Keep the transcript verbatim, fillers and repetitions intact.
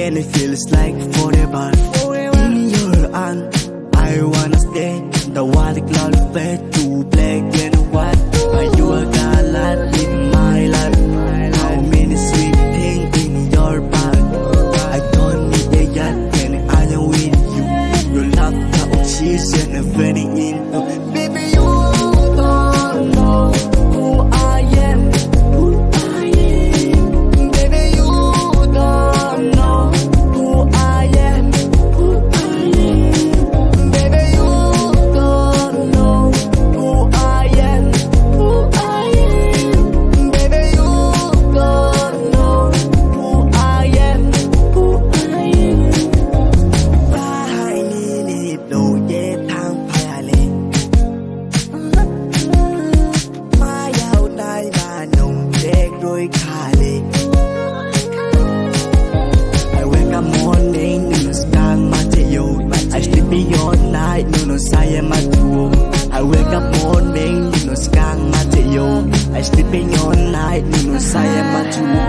again, it feels like forever. In your arms, I wanna stay. The water cloud fade to black and white. But you are the light in my life. How many sweet things in your bag. I don't need a yacht when I am with you. Your love, the oxygen, and fading into. Baby, you don't know who I am. Who I am. Baby, you don't know who I am. Who I am. Baby, you don't know who I am. Who I am. Baby, you don't know who I am. Who I am. Phải nhịp độ dễ thang phải lên. Mai dạo này là nồng đét đôi khả lên. I wake up morning, no no scan Mateo. I sleep beyond night, no no say Mateo. I wake up morning, no no scan Mateo. I sleep beyond night, no no say Mateo.